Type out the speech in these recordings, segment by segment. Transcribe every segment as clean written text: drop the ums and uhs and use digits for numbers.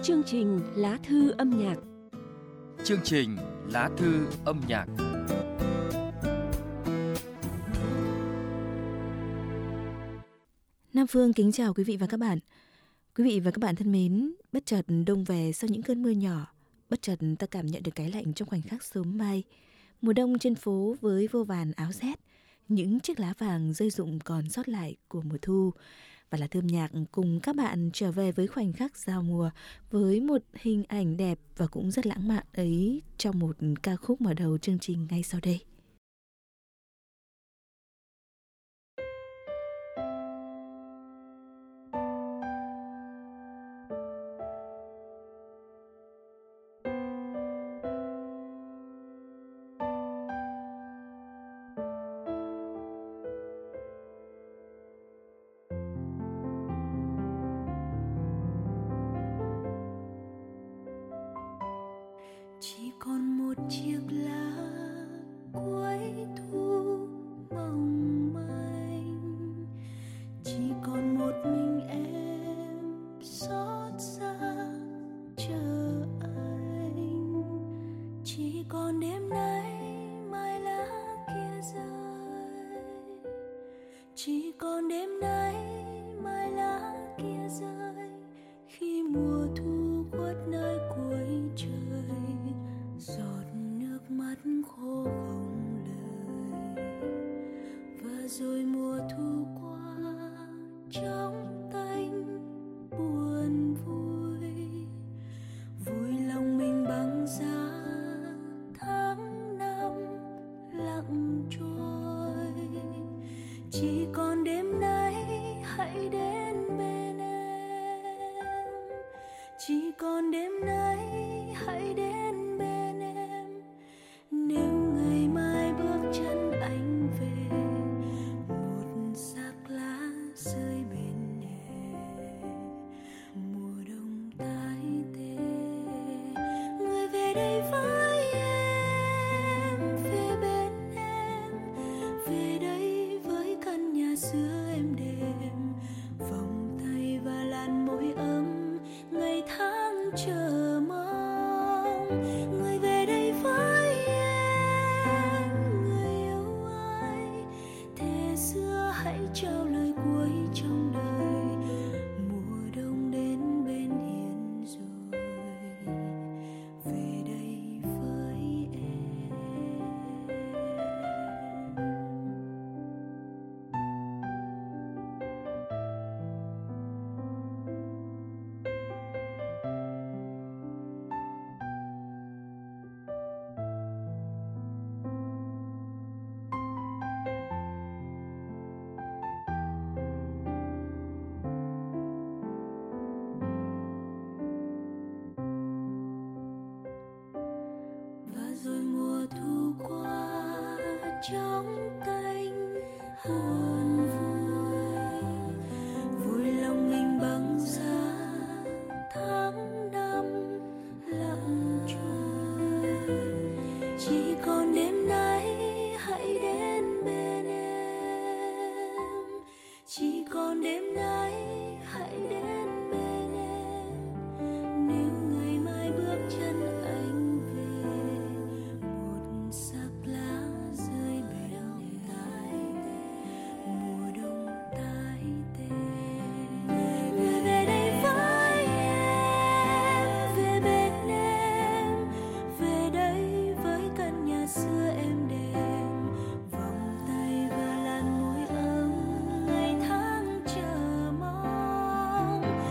Chương trình Lá thư âm nhạc. Chương trình Lá thư âm nhạc. Nam Phương kính chào quý vị và các bạn. Quý vị và các bạn thân mến, bất chợt đông về sau những cơn mưa nhỏ, bất chợt ta cảm nhận được cái lạnh trong khoảnh khắc sớm mai. Mùa đông trên phố với vô vàn áo rét, những chiếc lá vàng rơi rụng còn sót lại của mùa thu. Và Lá thư âm nhạc cùng các bạn trở về với khoảnh khắc giao mùa với một hình ảnh đẹp và cũng rất lãng mạn ấy trong một ca khúc mở đầu chương trình ngay sau đây. Chỉ còn một chiếc lá cuối thu mong manh, chỉ còn một mình em xót xa chờ anh. Chỉ còn đêm nay mai lá kia rơi, chỉ còn đêm nay mai lá kia rơi, khi mùa thu khuất nơi cuối trời. Giọt nước mắt khô không lời, và rồi mùa thu qua trong tanh buồn vui. Vui lòng mình băng giá tháng năm lặng trôi. Chỉ còn đêm nay hãy đến bên em, chỉ còn đêm nay hãy đến bên em. Nếu ngày mai bước chân anh về, một xác lá rơi bên hè, mùa đông tái tê. Người về đây với em, về bên em, về đây với căn nhà xưa êm đềm, vòng tay và làn môi ấm, ngày tháng chờ mong. Người về đây với em, người yêu ơi, thề xưa hãy trao lời cuối trong đời. Mùa đông đến bên hiên rồi, về đây với em. Và rồi mùa thu qua trong cánh buồn vui. Vui lòng mình băng giá tháng năm lặng trôi. Chỉ còn đêm nay hãy đến bên em, chỉ còn đêm nay hãy đến bên em. Nếu ngày mai bước chân anh về, một xác lá rơi bên tai, mùa đông tái tê. Người về đây với em, về bên em, về đây với căn nhà xưa êm đềm, vòng tay và làn môi ấm, ngày tháng chờ mong.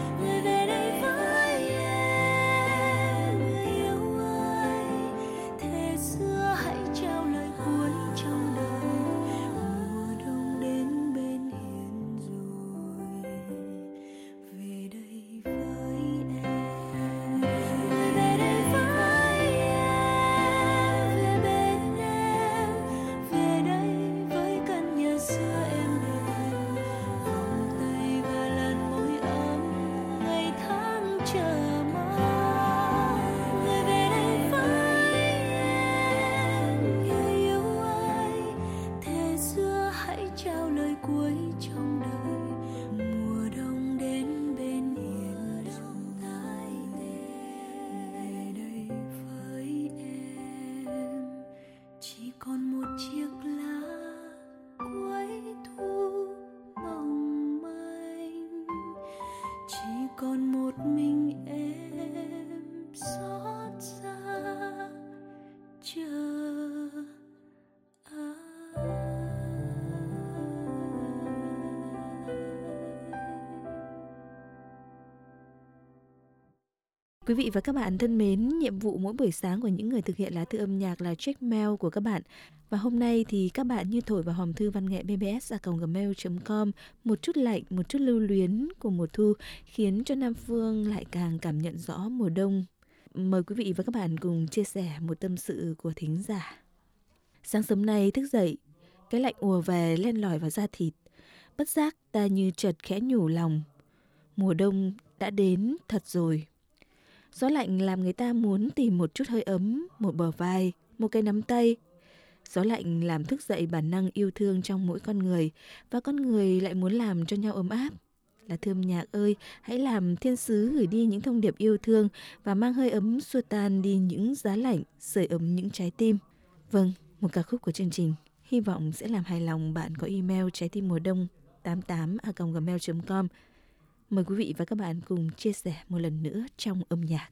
Quý vị và các bạn thân mến, nhiệm vụ mỗi buổi sáng của những người thực hiện lá thư âm nhạc là check mail của các bạn. Và hôm nay thì các bạn như thổi vào hòm thư văn nghệ bbs@gmail.com, một chút lạnh, một chút lưu luyến của mùa thu khiến cho Nam Phương lại càng cảm nhận rõ mùa đông. Mời quý vị và các bạn cùng chia sẻ một tâm sự của thính giả. Sáng sớm nay thức dậy, cái lạnh ùa về len lỏi vào da thịt. Bất giác ta như chợt khẽ nhủ lòng. Mùa đông đã đến thật rồi. Gió lạnh làm người ta muốn tìm một chút hơi ấm, một bờ vai, một cái nắm tay. Gió lạnh làm thức dậy bản năng yêu thương trong mỗi con người, và con người lại muốn làm cho nhau ấm áp. Lá thư âm nhạc ơi, hãy làm thiên sứ gửi đi những thông điệp yêu thương và mang hơi ấm xua tan đi những giá lạnh, sưởi ấm những trái tim. Vâng, một ca khúc của chương trình hy vọng sẽ làm hài lòng bạn có email trái tim mùa đông 88@gmail.com. Mời quý vị và các bạn cùng chia sẻ một lần nữa trong âm nhạc.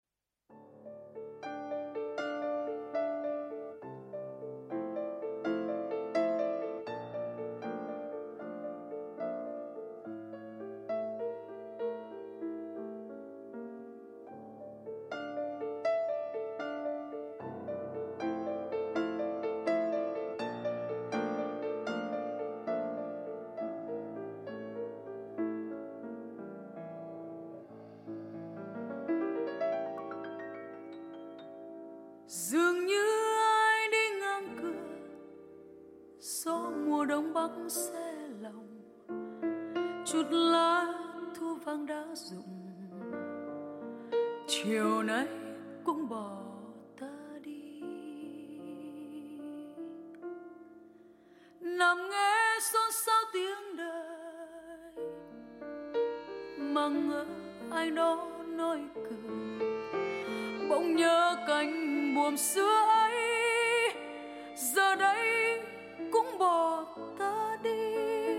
Dường như ai đi ngang cửa, gió mùa đông bắc xe lòng, chút lá thu vàng đã rụng, chiều nay cũng bỏ ta đi. Nằm nghe xôn xao tiếng đời, mà ngỡ ai đó nói cười, bỗng nhớ cánh buồm xưa ấy, giờ đây cũng bỏ ta đi.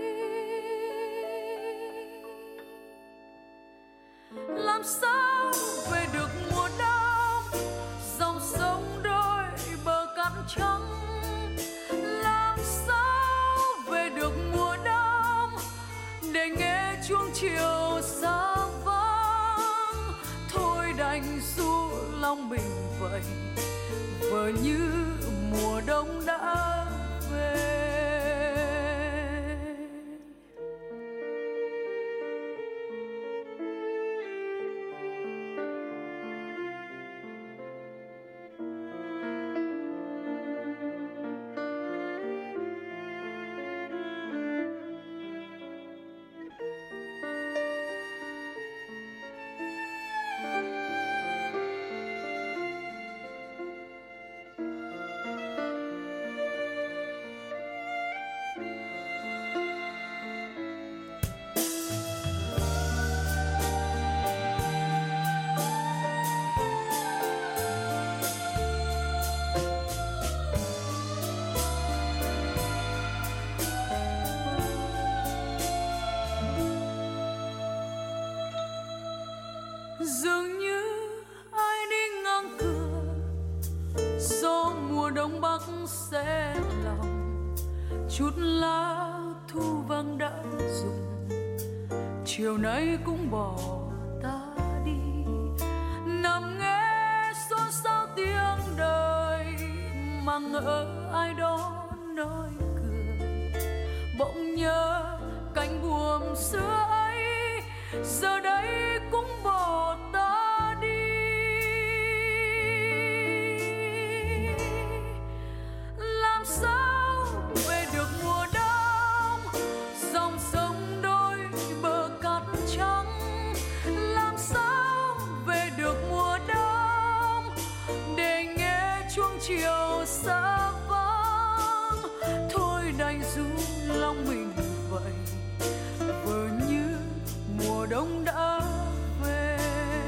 Làm sao về được mùa đông, dòng sông đôi bờ cát trắng. Làm sao về được mùa đông, để nghe chuông chiều xa vắng. Thôi đành ru lòng mình vậy, vờ như mùa đông đã về. Dường như ai đi ngang cửa, gió mùa đông bắc xe lòng, chút lá thu vàng đã rụng, chiều nay cũng bỏ ta đi. Nằm nghe xôn xao tiếng đời, mà ngỡ ai đó nói cười, bỗng nhớ cánh buồm xưa ấy, giờ đây cũng bỏ ta đi. Làm sao về được mùa đông, dòng sông đôi bờ cát trắng. Làm sao về được mùa đông, để nghe chuông chiều xa vắng. Thôi đành ru lòng mình vậy, vờ như mùa đông đã về.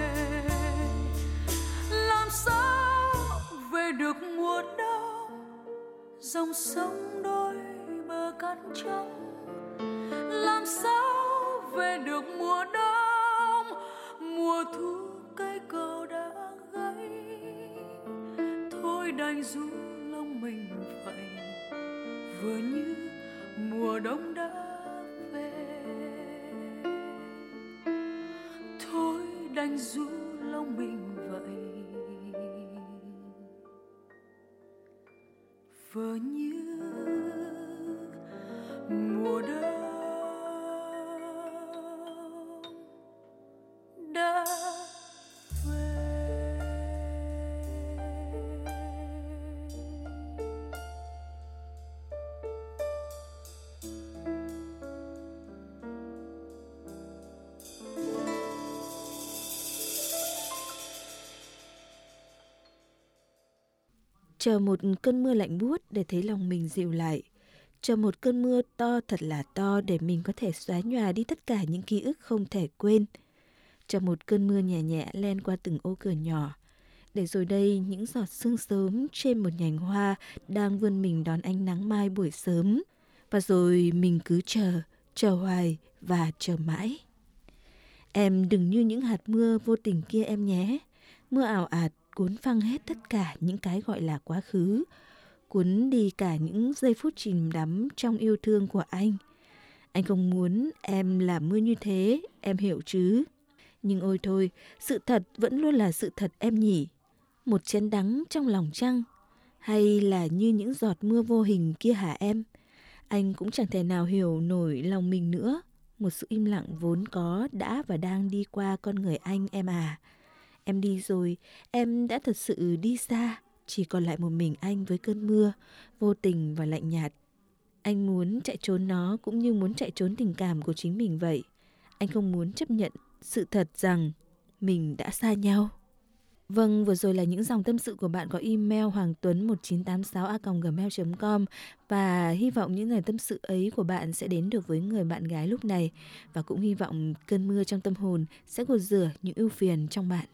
Làm sao về được mùa đông, dòng sông đôi bờ cát trắng. Làm sao về được mùa đông, mùa thu cây cầu đã gãy. Thôi đành ru lòng mình vậy, vừa như mùa đông đã về. Thôi đành ru lòng bình vậy. Vỡ như mùa đông đã về. Chờ một cơn mưa lạnh buốt để thấy lòng mình dịu lại. Chờ một cơn mưa to thật là to để mình có thể xóa nhòa đi tất cả những ký ức không thể quên. Chờ một cơn mưa nhẹ nhẹ len qua từng ô cửa nhỏ. Để rồi đây những giọt sương sớm trên một nhành hoa đang vươn mình đón ánh nắng mai buổi sớm. Và rồi mình cứ chờ hoài và chờ mãi. Em đừng như những hạt mưa vô tình kia em nhé. Mưa ảo ạt cuốn phăng hết tất cả những cái gọi là quá khứ, cuốn đi cả những giây phút chìm đắm trong yêu thương của anh. Anh không muốn em làm mưa như thế, em hiểu chứ? Nhưng ôi thôi, sự thật vẫn luôn là sự thật em nhỉ? Một chén đắng trong lòng trăng, hay là như những giọt mưa vô hình kia hả em? Anh cũng chẳng thể nào hiểu nổi lòng mình nữa. Một sự im lặng vốn có đã và đang đi qua con người anh em à. Em đi rồi, em đã thật sự đi xa, chỉ còn lại một mình anh với cơn mưa, vô tình và lạnh nhạt. Anh muốn chạy trốn nó cũng như muốn chạy trốn tình cảm của chính mình vậy. Anh không muốn chấp nhận sự thật rằng mình đã xa nhau. Vâng, vừa rồi là những dòng tâm sự của bạn có email hoangtuấn1986@gmail.com và hy vọng những lời tâm sự ấy của bạn sẽ đến được với người bạn gái lúc này và cũng hy vọng cơn mưa trong tâm hồn sẽ gột rửa những ưu phiền trong bạn.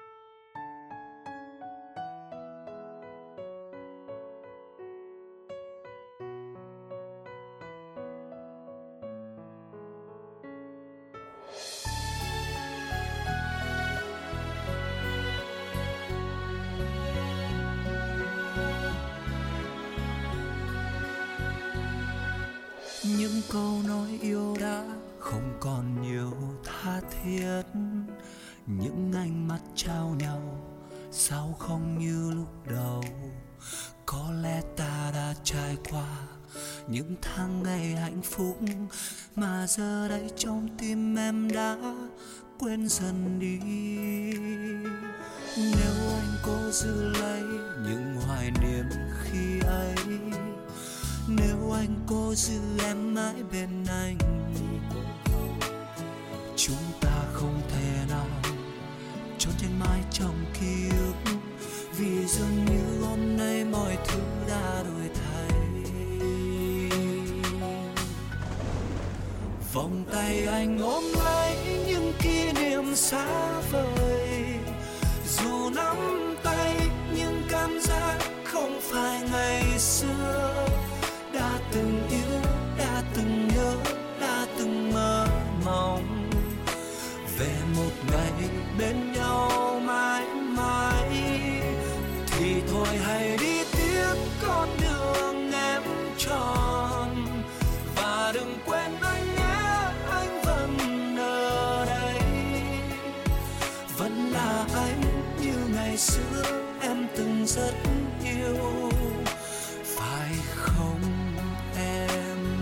Những câu nói yêu đã không còn nhiều tha thiết, những ánh mắt trao nhau sao không như lúc đầu. Có lẽ ta đã trải qua những tháng ngày hạnh phúc mà giờ đây trong tim em đã quên dần đi. Nếu anh cố giữ lấy những hoài niệm khi ấy, nếu anh cố giữ em mãi bên anh, chúng ta không thể nào trốn tránh mãi trong ký ức, vì dường như hôm nay mọi thứ đã đổi thay. Vòng tay anh ôm lấy những kỷ niệm xa vời, dù nắm tay nhưng cảm giác không phải ngày xưa. Đã từng yêu, đã từng nhớ, đã từng mơ mộng về một ngày bên nhau mãi mãi. Thì thôi hãy đi tiếp con đường em chọn, và đừng quên anh nhé, anh vẫn ở đây. Vẫn là anh như ngày xưa em từng rất yêu, phải không em?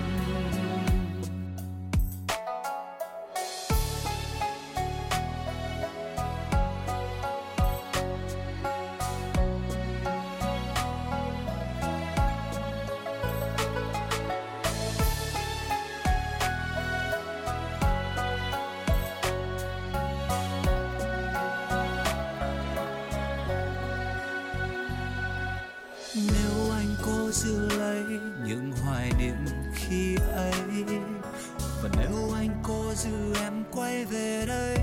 Nếu anh cố giữ lấy những hoài niệm khi ấy, và nếu anh cố giữ em quay về đây,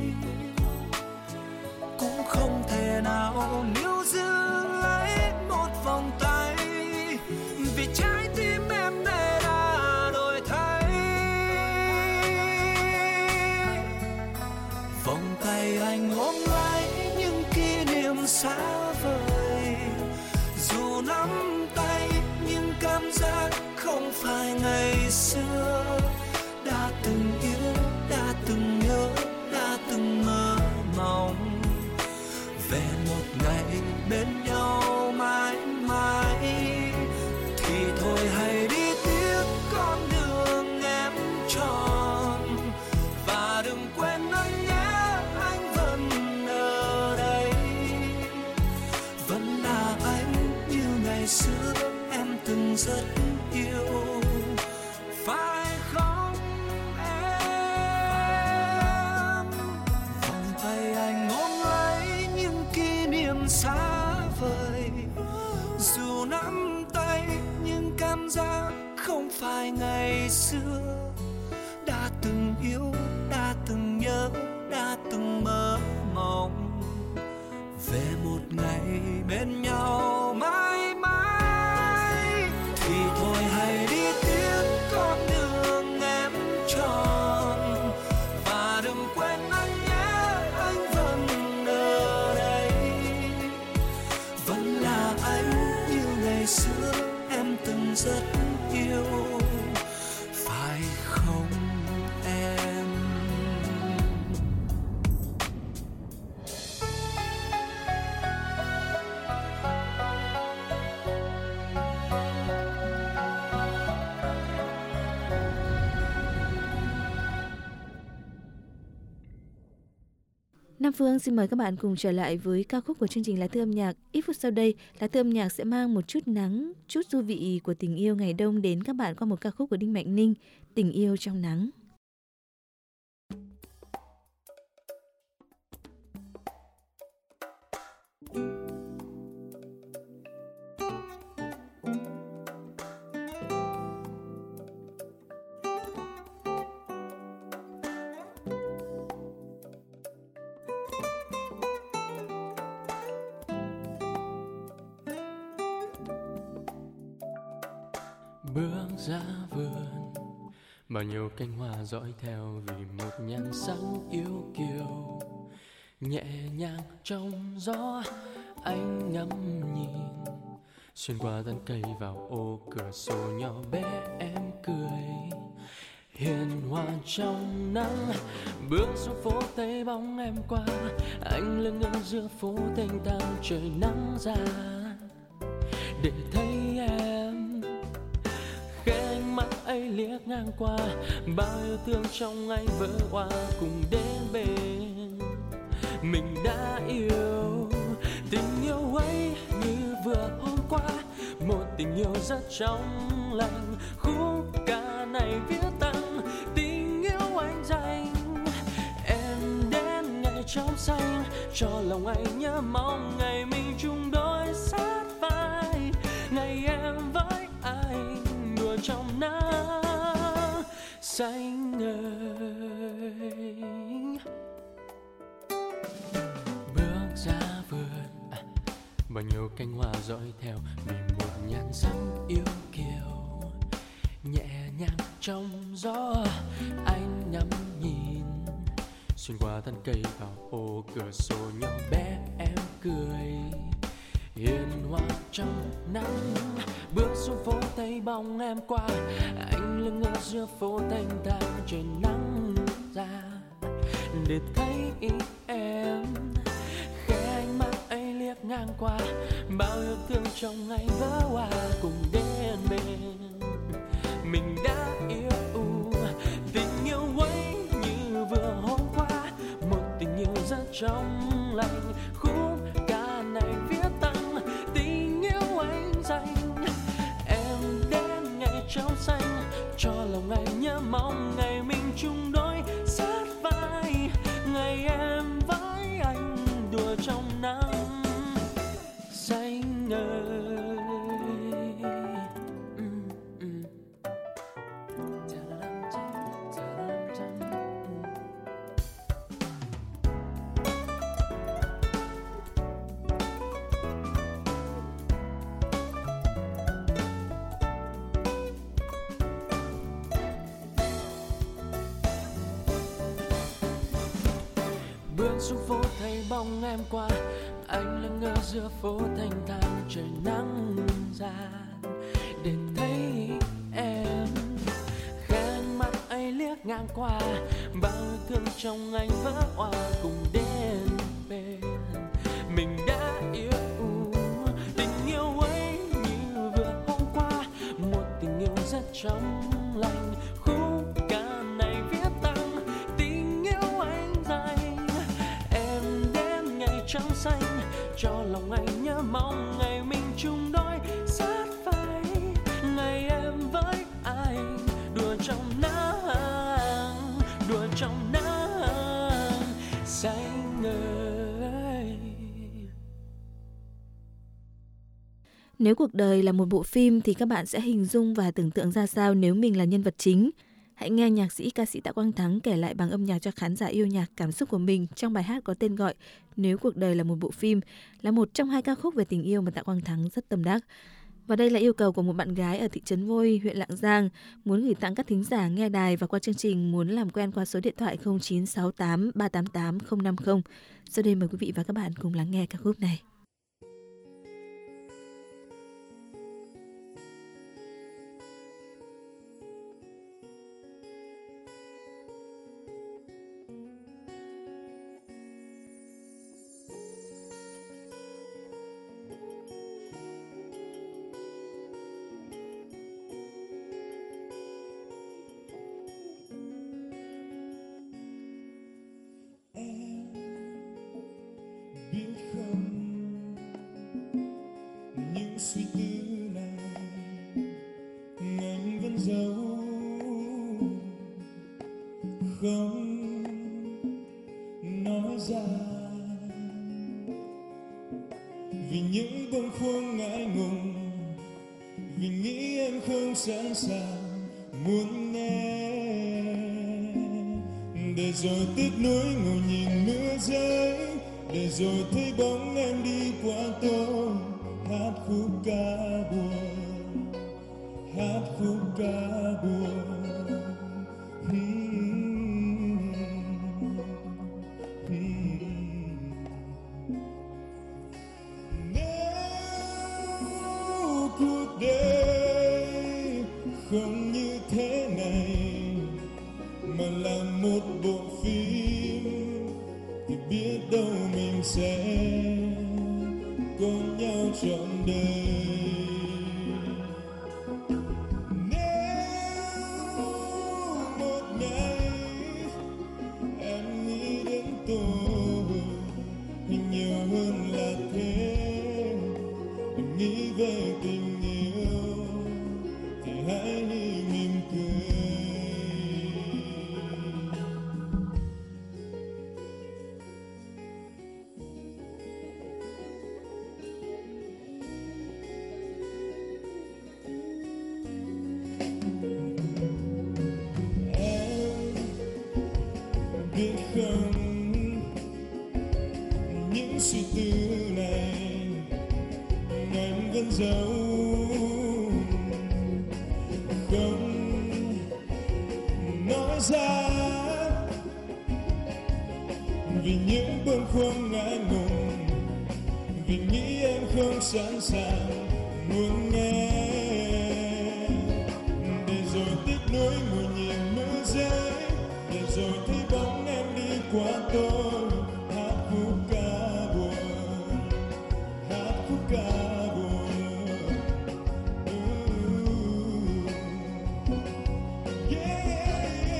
cũng không thể nào níu giữ lấy một vòng tay, vì trái tim em này đã đổi thay. Vòng tay anh ôm lấy những kỷ niệm xa vời, dù nắm tay nhưng cảm giác không phải ngày xưa. Đã từng yêu, đã từng nhớ, đã từng mơ mộng xưa. Đã từng yêu, đã từng nhớ, đã từng mơ mộng về một ngày bên nhau mãi mãi. Thì thôi hãy đi tiếp con đường em chọn, và đừng quên anh nhé, anh vẫn ở đây. Vẫn là anh như ngày xưa em từng rất yêu, phải không em? Nam Phương xin mời các bạn cùng trở lại với ca khúc của chương trình Lá Thư Âm Nhạc. Ít phút sau đây, Lá Thư Âm Nhạc sẽ mang một chút nắng, chút du vị của tình yêu ngày đông đến các bạn qua một ca khúc của Đinh Mạnh Ninh, Tình Yêu Trong Nắng. Bước ra vườn, bao nhiêu cánh hoa dõi theo vì một nhan sắc yêu kiều. Nhẹ nhàng trong gió anh ngắm nhìn, xuyên qua thân cây vào ô cửa sổ nhỏ bé em cười. Hiền hòa trong nắng, bước xuống phố thấy bóng em qua. Anh lưng ngỡ giữa phố tênh tang trời nắng ra để thấy em. Mắt ấy liếc ngang qua, bao yêu thương trong anh vỡ hòa cùng đến bên. Mình đã yêu, tình yêu ấy như vừa hôm qua, một tình yêu rất trong lành. Khúc ca này viết tặng tình yêu anh dành. Em đến ngày trong xanh, cho lòng anh nhớ mong ngày mình chung đôi sát vai. Ngày em với anh đùa trong nắng xanh ơi. Bước ra vườn, bao nhiêu cánh hoa dõi theo vì một nhan sắc yêu kiều. Nhẹ nhàng trong gió anh ngắm nhìn, xuyên qua thân cây vào ô cửa sổ nhỏ bé em cười. Hiền hòa trong nắng, bước xuống phố thấy bóng em qua. Anh lưng ở giữa phố tênh tang trời nắng ra để thấy em. Khẽ ánh mắt ấy liếc ngang qua, bao yêu thương trong anh vỡ hòa cùng đến bên. Mình đã yêu, tình yêu ấy như vừa hôm qua, một tình yêu rất trong lành. Khúc ca này viết tặng tình yêu anh dành. Em đến ngày trong xanh, cho lòng anh nhớ mong ngày mình chung đôi sát vai. Ngày em với anh đùa trong nắng xanh ơi. Bước xuống phố thấy bóng em qua, anh lưng ngỡ giữa phố tênh tang trời nắng ra để thấy em. Khẽ ánh mắt ấy liếc ngang qua, bao thương trong anh vỡ hòa cùng đến bên. Mình đã yêu, tình yêu ấy như vừa hôm qua, một tình yêu rất trong lành. Khúc ca này viết tặng tình yêu anh dành. Em đến ngày trắng xanh, cho lòng anh nhớ mong ngày mình chung đôi sát vai. Ngày em với anh đùa trong nắng, đùa trong nắng xanh ơi. Nếu cuộc đời là một bộ phim thì các bạn sẽ hình dung và tưởng tượng ra sao nếu mình là nhân vật chính? Hãy nghe nhạc sĩ ca sĩ Tạ Quang Thắng kể lại bằng âm nhạc cho khán giả yêu nhạc cảm xúc của mình trong bài hát có tên gọi Nếu cuộc đời là một bộ phim, là một trong 2 ca khúc về tình yêu mà Tạ Quang Thắng rất tâm đắc. Và đây là yêu cầu của một bạn gái ở thị trấn Vôi, huyện Lạng Giang, muốn gửi tặng các thính giả nghe đài và qua chương trình muốn làm quen qua số điện thoại 0968 388 050. Sau đây mời quý vị và các bạn cùng lắng nghe ca khúc này. Biết không, những suy tư này anh vẫn giấu, không nói ra, vì những bâng khuâng ngại ngùng, vì nghĩ em không sẵn sàng muốn nghe, để rồi tiếc nuối ngồi nhìn mưa rơi, để rồi thấy bóng em đi qua tôi, hát khúc ca buồn, hát khúc ca buồn. Nếu cuộc đời không như thế này mà là một bộ phim, thì biết đâu mình sẽ có nhau trọn đời. Nếu một ngày em nghĩ đến tôi nhiều hơn là thế, em nghĩ về tình yêu thì hãy mỉm cười. Biết không, những suy tư này anh vẫn giấu, không nói ra, vì những bâng khuâng ngại ngùng, vì nghĩ em không sẵn sàng muốn nghe, để rồi tiếc nuối ngồi nhìn mưa rơi, để rồi thấy bóng em đi qua tôi, hát khúc ca buồn, hát khúc ca buồn. Yeah.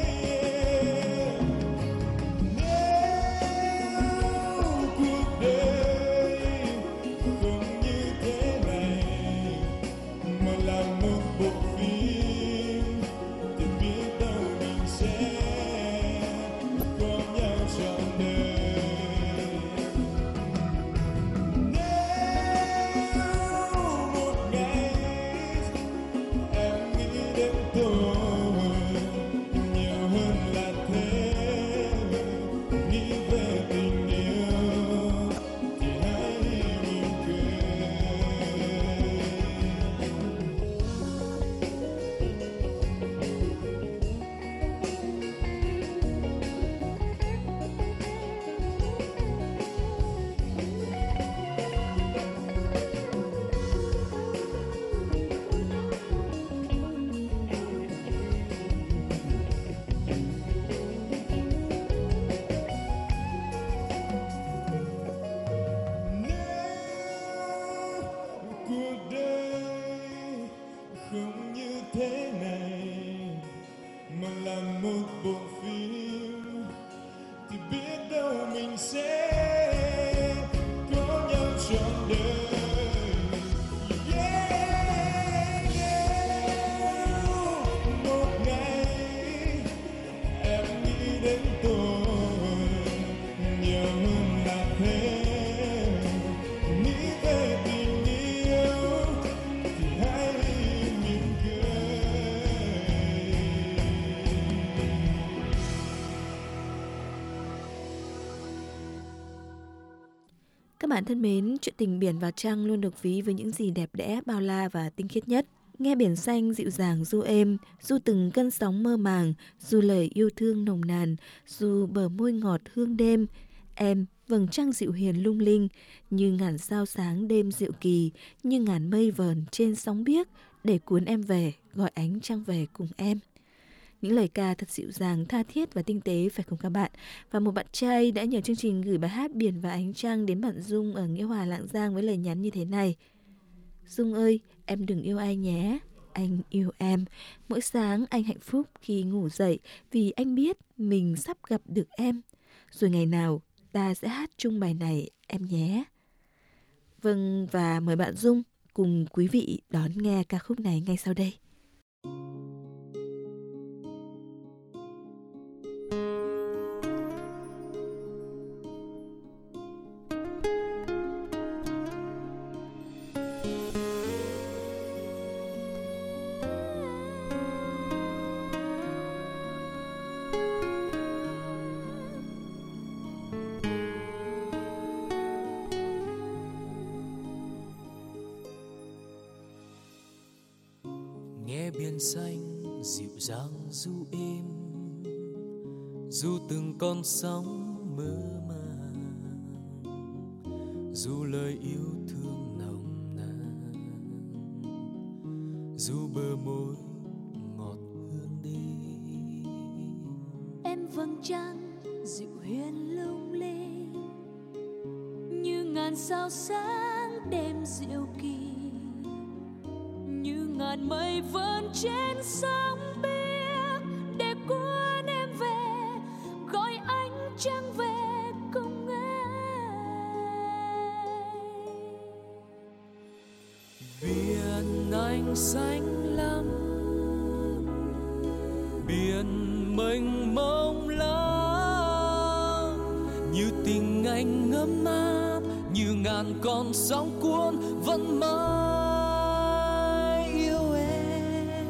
Nếu cuộc đời không như thế này mà là một bộ phim, thì biết đâu mình sẽ có nhau trọn đời. Các bạn thân mến, chuyện tình biển và trăng luôn được ví với những gì đẹp đẽ, bao la và tinh khiết nhất. Nghe biển xanh dịu dàng du êm, du từng cơn sóng mơ màng, du lời yêu thương nồng nàn, du bờ môi ngọt hương đêm. Em, vầng trăng dịu hiền lung linh, như ngàn sao sáng đêm diệu kỳ, như ngàn mây vờn trên sóng biếc, để cuốn em về, gọi ánh trăng về cùng em. Những lời ca thật dịu dàng, tha thiết và tinh tế phải không các bạn? Và một bạn trai đã nhờ chương trình gửi bài hát Biển và Ánh Trăng đến bạn Dung ở Nghĩa Hòa, Lạng Giang với lời nhắn như thế này. Dung ơi, em đừng yêu ai nhé, anh yêu em. Mỗi sáng anh hạnh phúc khi ngủ dậy vì anh biết mình sắp gặp được em. Rồi ngày nào ta sẽ hát chung bài này em nhé. Vâng, và mời bạn Dung cùng quý vị đón nghe ca khúc này ngay sau đây. Nghe biển xanh dịu dàng du êm, du từng con sóng mơ màng, du lời yêu thương nồng nàn, du bờ môi ngọt hương đêm. Em vầng trăng dịu hiền lung linh, như ngàn sao sáng đêm diệu kỳ, như ngàn mây vờn trên sóng biếc, để cuốn em về, gọi ánh trăng về cùng em. Biển anh xanh lắm, biển mênh mông lắm, như tình anh ngấm áp, như ngàn con sóng cuốn vẫn mãi yêu em.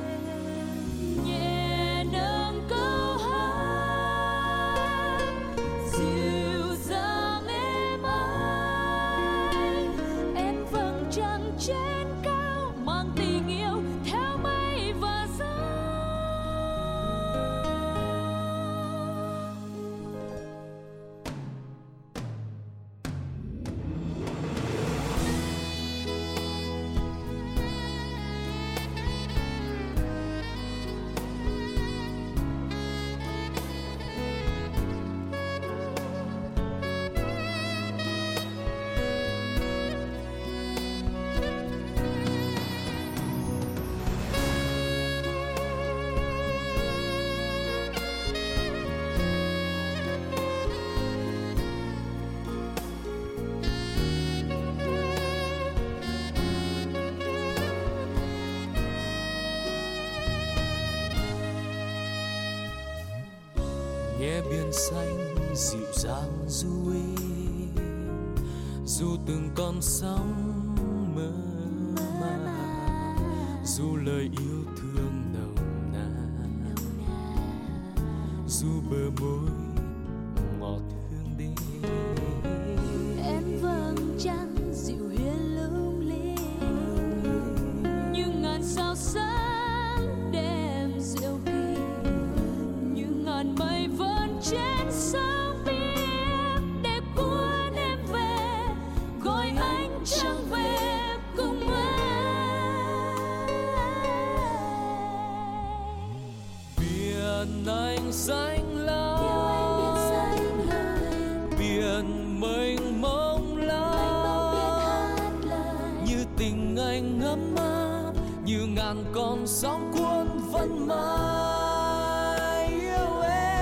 Nhẹ nâng câu hát dịu dàng êm ái, em vầng trăng trên cao mang tình yêu theo mây và gió. Nghe biển xanh dịu dàng du êm, du từng con sóng mơ màng, du lời yêu thương nồng nàn, du bờ môi ngọt hương đêm. Em vầng trăng dịu hiền lung linh, như ngàn sao sáng đêm diệu kỳ, như ngàn mây vờn trên sóng biếc, để cuốn em về, gọi ánh trăng về cùng em. Biển anh xanh lắm, biển mênh mông lắm, như tình anh ngấm áp, như ngàn con sóng cuốn vẫn mãi yêu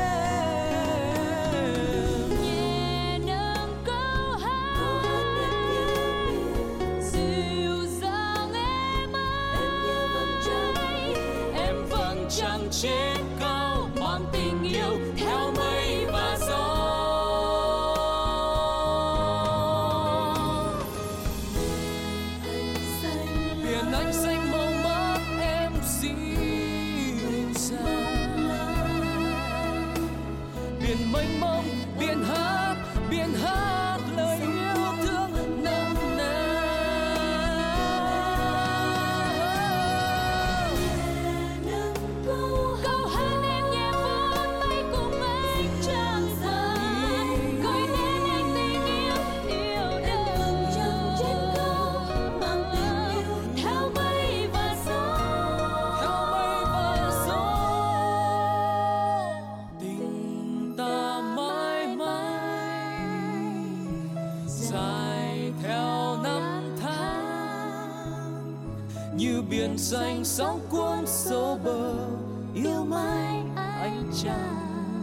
em. Nhẹ nâng câu hát dịu dàng êm ái, Em vầng trăng trên cao mang tình yêu theo mây và gió. Biển anh xanh màu mắt em dịu dàng, biển mênh mông, biển hát lời yêu thương. biển xanh sóng cuốn xô bờ, yêu mãi anh chàng.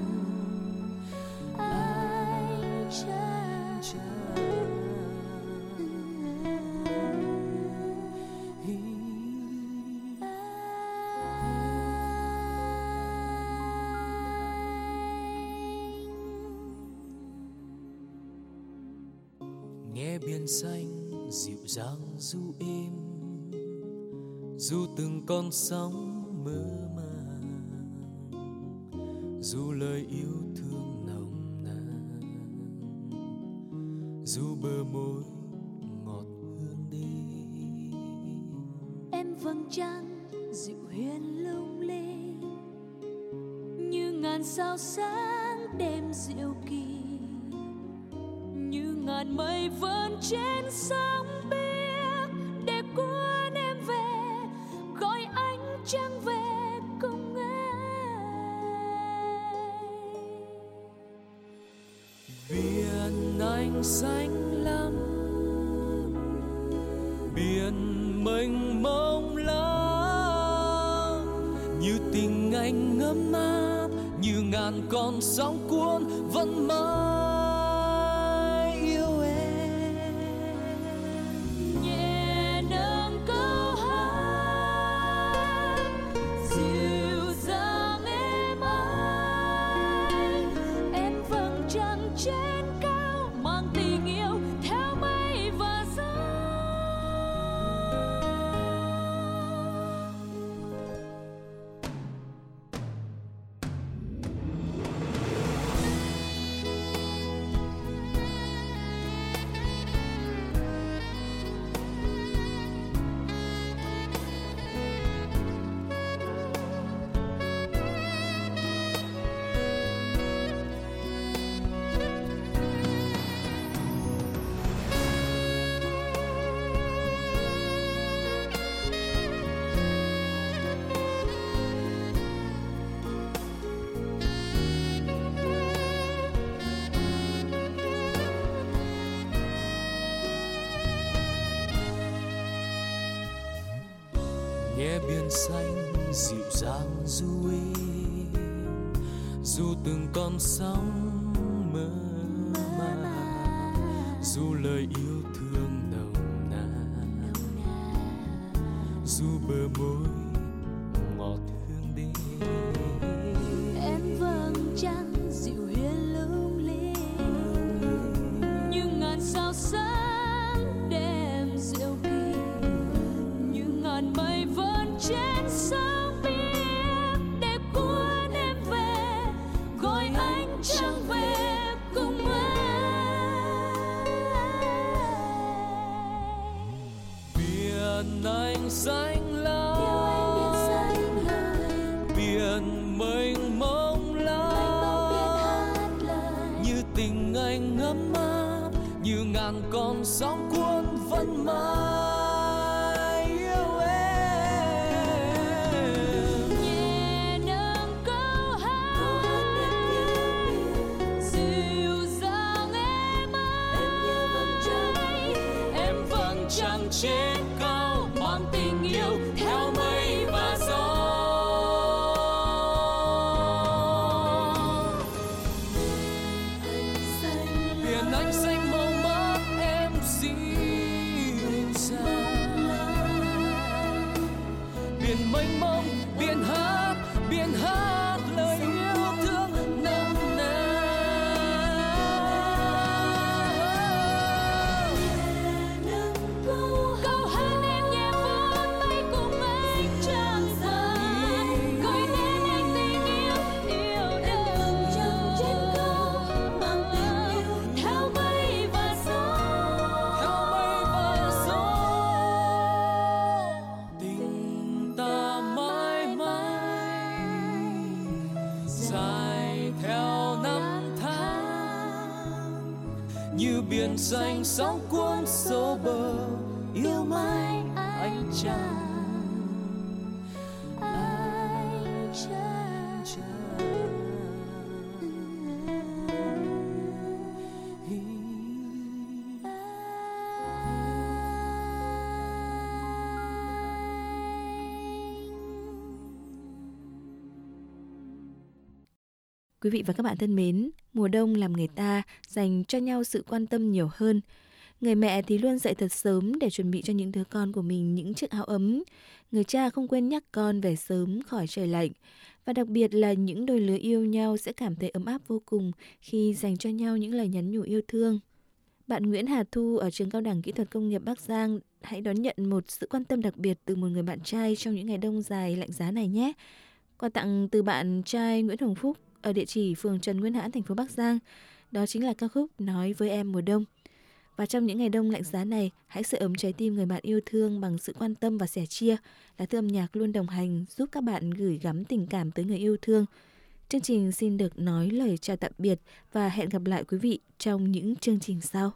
Nghe biển xanh dịu dàng du êm, du từng con sóng mơ màng, du lời yêu thương nồng nàn, du bờ môi ngọt hương đêm. Em vầng trăng dịu hiền lung linh, như ngàn sao sáng đêm diệu kỳ, như ngàn mây vươn trên sóng biếc để cuốn em về, gọi ánh trăng về cùng anh. Biển anh xanh lắm, biển mênh mông lắm, như tình anh ngấm áp, như ngàn con sóng cuốn vẫn mãi yêu em. Nhẹ nâng câu hát dịu dàng êm ái, em vầng trăng trên cao mang tình yêu theo mây và gió. Nghe biển xanh dịu dàng du êm, du từng con sóng mơ màng, du lời yêu thương nồng nàn, du bờ môi ngọt hương đêm. Em vầng trăng dịu hiền lung linh, như ngàn sao sáng đêm diệu kỳ, như ngàn mây vươn trên sóng biếc để cuốn em về, gọi ánh trăng về cùng anh. Biển anh xanh lắm, biển mênh mông lắm, như tình anh ngấm áp, như ngàn con sóng cuốn vẫn mãi yêu em. Nhẹ nâng câu hát dịu dàng êm ái, Em vầng trăng trên cao mang tình yêu theo mây và gió. Biển anh xanh màu mắt em dịu dàng, biển mênh mông, biển hát lời yêu thương nồng nàn. câu hát em nhẹ vút bay cùng ánh trăng rơi, gửi đến anh tình yêu yêu đời trên cao mang tình yêu theo mây và gió. Tình ta mãi mãi dài theo năm tháng, như biển xanh sóng cuốn xô bờ, yêu mãi anh chàng. Quý vị và các bạn thân mến, mùa đông làm người ta dành cho nhau sự quan tâm nhiều hơn. Người mẹ thì luôn dậy thật sớm để chuẩn bị cho những đứa con của mình những chiếc áo ấm. Người cha không quên nhắc con về sớm khỏi trời lạnh. Và đặc biệt là những đôi lứa yêu nhau sẽ cảm thấy ấm áp vô cùng khi dành cho nhau những lời nhắn nhủ yêu thương. Bạn Nguyễn Hà Thu ở trường Cao đẳng Kỹ thuật Công nghiệp Bắc Giang hãy đón nhận một sự quan tâm đặc biệt từ một người bạn trai trong những ngày đông dài lạnh giá này nhé. Quà tặng từ bạn trai Nguyễn Hồng Phúc ở địa chỉ phường Trần Nguyên Hãn, thành phố Bắc Giang. Đó chính là ca khúc Nói với em mùa đông. Và trong những ngày đông lạnh giá này, hãy sưởi ấm trái tim người bạn yêu thương bằng sự quan tâm và sẻ chia. Lá Thư âm nhạc luôn đồng hành giúp các bạn gửi gắm tình cảm tới người yêu thương. Chương trình xin được nói lời chào tạm biệt và hẹn gặp lại quý vị trong những chương trình sau.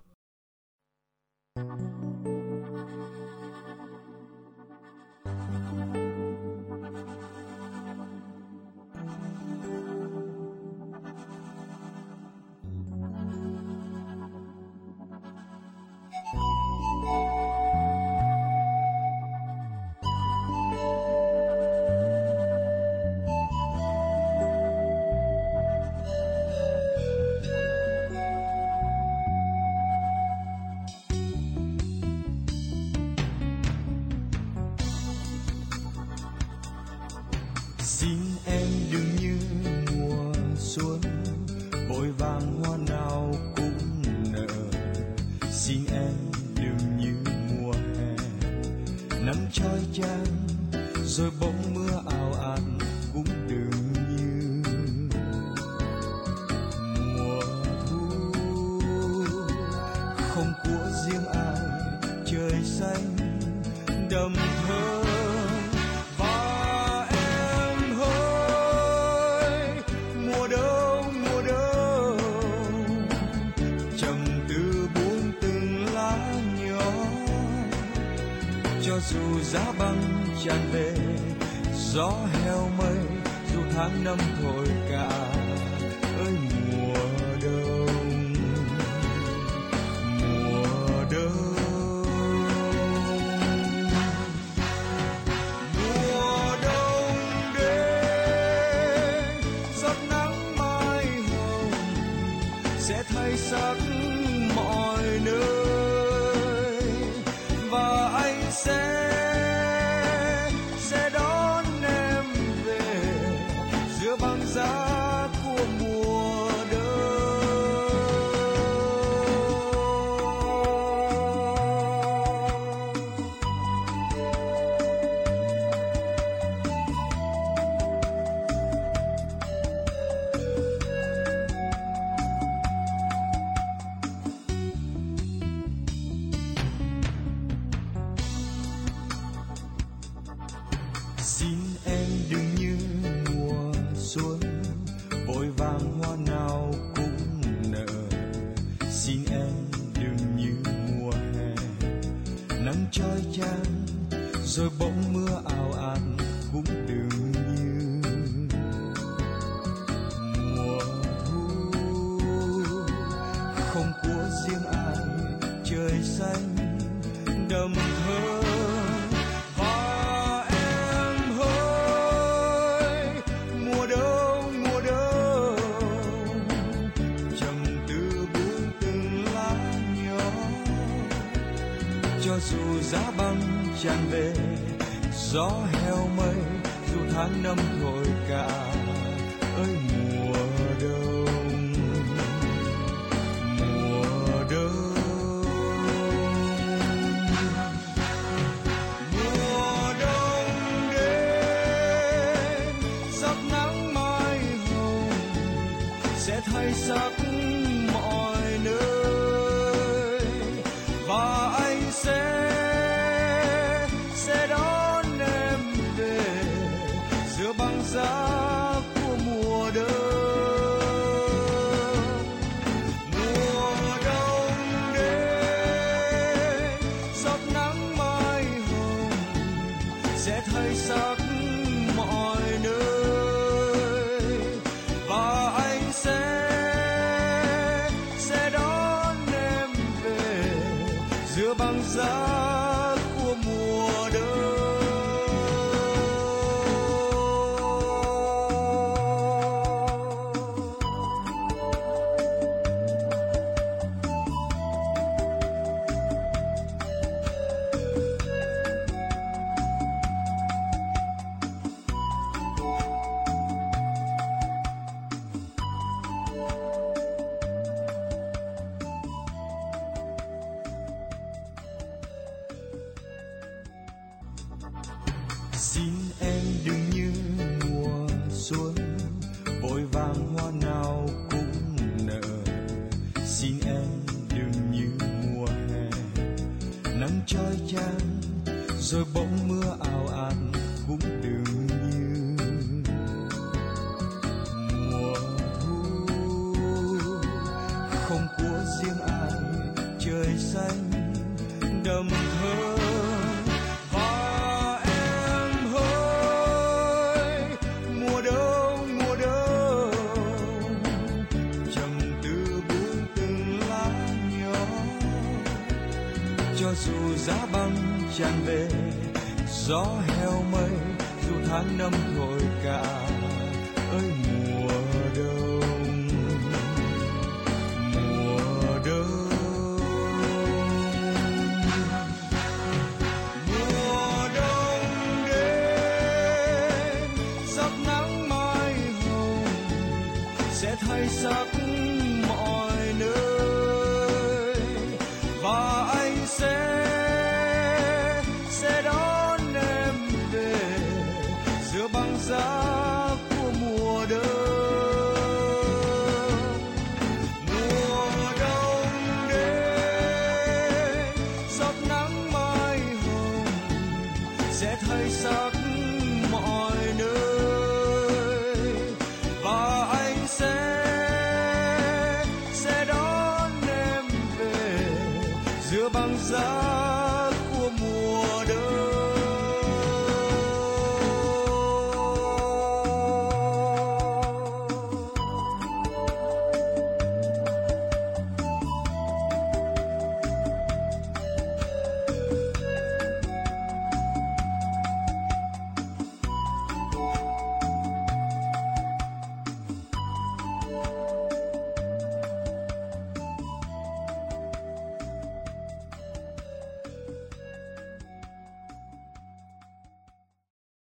Xin em đừng như mùa xuân, vội vàng hoa nào cũng nở. Xin em đừng như mùa hè, nắng trói chang rồi bỗng mưa ào ạt. Cũng đừng như mùa thu, không của riêng ai, trời xanh đầm thơ. Dù giá băng tràn về, gió heo mây, dù tháng năm thổi cả, ơi mùa đông, mùa đông. Mùa đông đến, giọt nắng mai hồng sẽ thay sắc mọi nơi, và anh sẽ đón em về giữa băng giá của mùa đông. Xin em đừng như mùa xuân, vội vàng hoa nào cũng nở. Xin em đừng như mùa hè, nắng trói chang rồi bỗng mưa ào ạt. Cũng đừng như mùa thu, không của riêng ai, trời xanh đầm thơ. Cho dù giá băng tràn về, gió heo mây, dù tháng năm thổi cả, ơi mùa đông, mùa đông. Mùa đông đến, giọt nắng mai hồng sẽ thay sắc mọi nơi, và anh sẽ đón em về giữa băng giá của mùa đông. Mùa đông đến, giọt nắng mai hồng sẽ thay sắc mọi nơi, và anh sẽ đón em về giữa băng giá của mùa đông. Xin em đừng như mùa xuân vội vàng hoa nào cũng nở. Xin em đừng như mùa hè nắng trói chang rồi bỗng mưa ào ạt. Cũng đừng như mùa thu không của riêng ai, trời xanh đầm thơ. Dù giá băng tràn về gió heo mây, dù tháng năm thổi cả ơi mùa đông, mùa đông, mùa đông đến giọt nắng mai hồng sẽ thay sắc mọi nơi và anh sẽ đón em về giữa băng giá của mùa đông. Mùa đông đến giọt nắng mai hồng sẽ thay sắc mọi nơi và anh sẽ đón em về giữa băng giá